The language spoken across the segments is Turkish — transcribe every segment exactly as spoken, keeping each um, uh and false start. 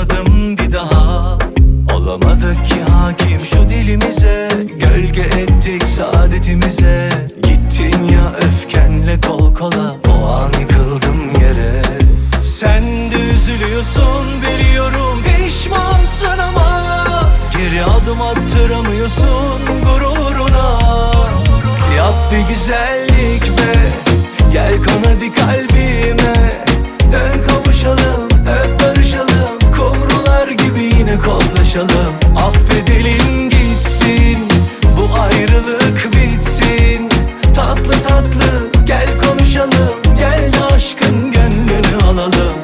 toplayamadım bir daha. Olamadık ki hakim şu dilimize, gölge ettik saadetimize. Gittin ya öfkenle kol kola, o an yıkıldım yere. Sen de üzülüyorsun biliyorum, pişmansın ama geri adım attıramıyorsun gururuna. Yap bir güzellik be, gel kon hadi kalbime. Dön kavuşalım, öp barışalım, kumrular gibi yine koklaşalım. Affedelim gitsin, bu ayrılık bitsin. Tatlı tatlı gel konuşalım, gel de aşkın gönlünü alalım.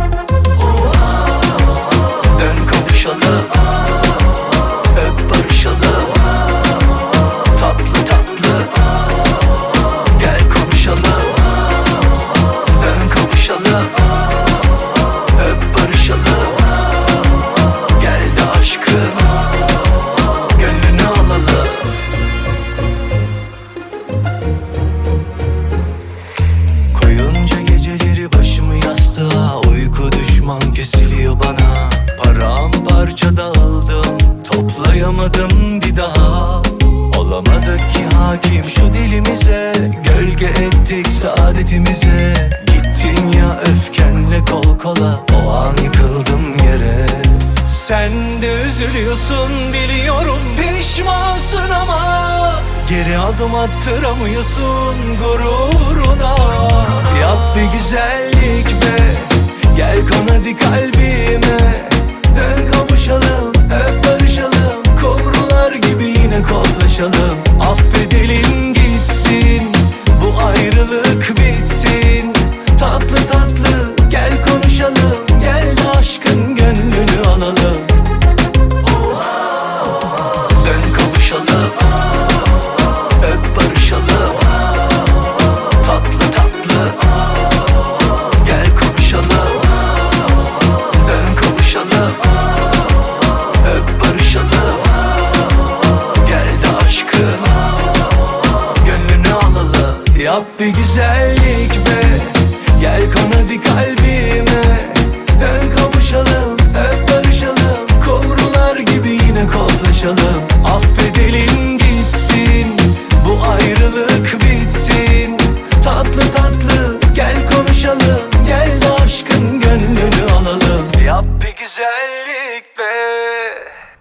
Dön kavuşalım, öp barışalım. Tatlı tatlı gel konuşalım. Dön kavuşalım, öp barışalım. Gel de aşkın gönlünü alalım. Koyunca geceleri başımı yastığa, uyku düşman kesiliyor bana. Paramparça dağıldım, toplayamadım bir daha. Olamadık ki hakim şu dilimize, gölge ettik saadetimize. Gittin ya öfkenle kol kola, o an yıkıldım yere. Sen de üzülüyorsun biliyorum, pişmansın ama geri adım attıramıyorsun gururuna. Yap bir güzellik be, gel kon hadi kalbime. Dön kavuşalım, öp barışalım, kumrular gibi yine koklaşalım. Affedelim gitsin, bu ayrılık bitsin. Tatlı tatlı gel konuşalım, gel de aşkın gönlünü alalım. Dön kavuşalım, öp barışalım. Tatlı tatlı gel konuşalım. Dön kavuşalım, öp barışalım. Gel de aşkın gönlünü alalım. Yap bir güzellik be, gel kon hadi kalbime. Dön kavuşalım, öp barışalım, kumrular gibi yine koklaşalım. Affedelim gitsin, bu ayrılık bitsin. Tatlı tatlı gel konuşalım, gel de aşkın gönlünü alalım. Yap bir güzellik be.